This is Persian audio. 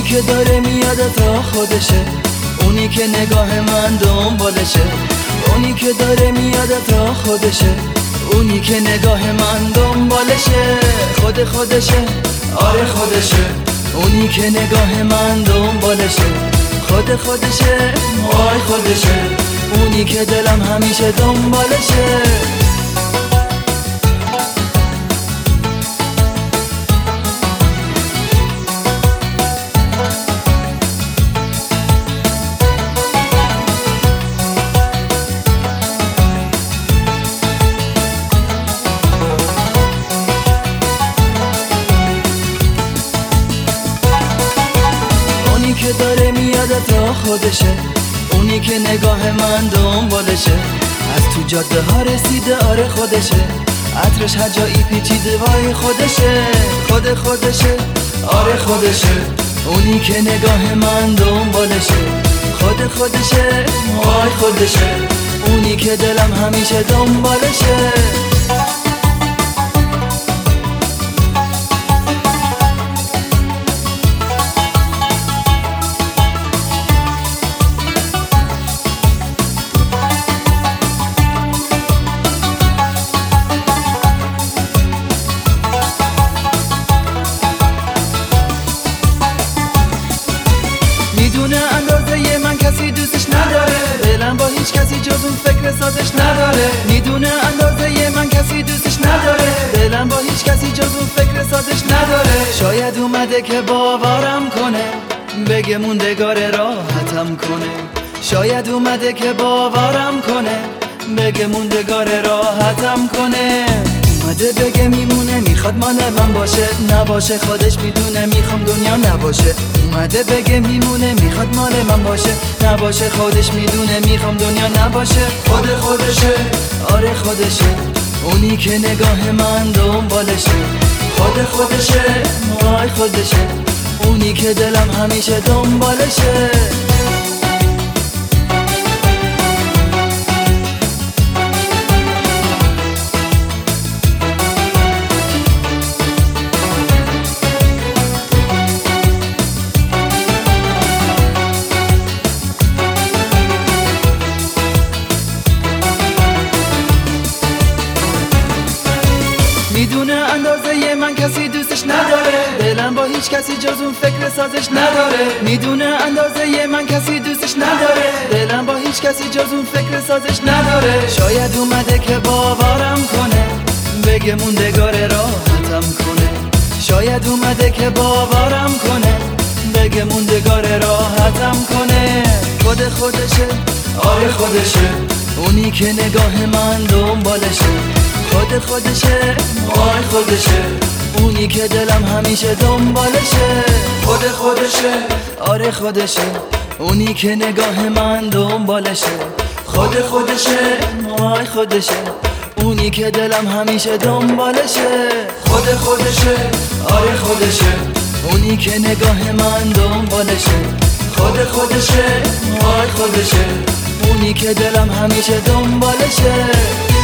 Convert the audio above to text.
که داره میاد تا خودشه، اونی که نگاه من دنبالشه. اونی که داره میاد تا خودشه، اونی که نگاه من دنبالشه. خودشه، آره خودشه، اونی که نگاه من دنبالشه. خودشه، وای خودشه، اونی که دلم همیشه دنبالشه. اونی که داره میاد تا خودشه، اونی که نگاه من دنبالشه. از تو جاده ها رسیده، آره خودشه، عطرش هر جایی پیچیده، وای خودشه. خودشه، آره خودشه، اونی که نگاه من دنبالشه. خودشه، وای خودشه، اونی که دلم همیشه دنبالشه. میدونه اندازه من کسی دوستش نداره، دلم با هیچ کسی جز اون فکر سازش نداره. میدونه اندازه من کسی دوستش نداره، دلم با هیچ کسی جز اون فکر سازش نداره. شاید اومده که باورم کنه، بگه موندگار راحتم کنه. شاید اومده که باورم کنه، بگه موندگار راحتم کنه. اومده بگه میمونه، میخواد مال من باشه، نباشه خودش میدونه میخوام دنیا نباشه. اومده بگه میمونه، میخواد مال من باشه، نباشه خودش میدونه میخوام دنیا نباشه. خودشه، آره خودشه، اونی که نگاه من دنبالشه. خودشه، وای خودشه، اونی که دلم همیشه دنبالشه. میدونه اندازه من کسی دوستش نداره، دلم با هیچ کسی جز اون فکر سازش نداره. میدونه اندازه من کسی دوستش نداره، دلم با هیچ کسی جز اون فکر سازش نداره. شاید اومده که باورم کنه، بگه موندگار راحتم کنه. شاید اومده که باورم کنه، بگه موندگار راحتم کنه. خودشه، آره خودشه، اونی که نگاه من دنبالشه. خودشه، وای خودشه، اونی که دلم همیشه دنبالشه. خودشه، آره خودشه، اونی که نگاه من دنبالشه. خودشه، وای خودشه، اونی که دلم همیشه دنبالشه. خودشه، آره خودشه، اونی که نگاه من دنبالشه. خودشه، وای خودشه، اونی که دلم همیشه دنبالشه.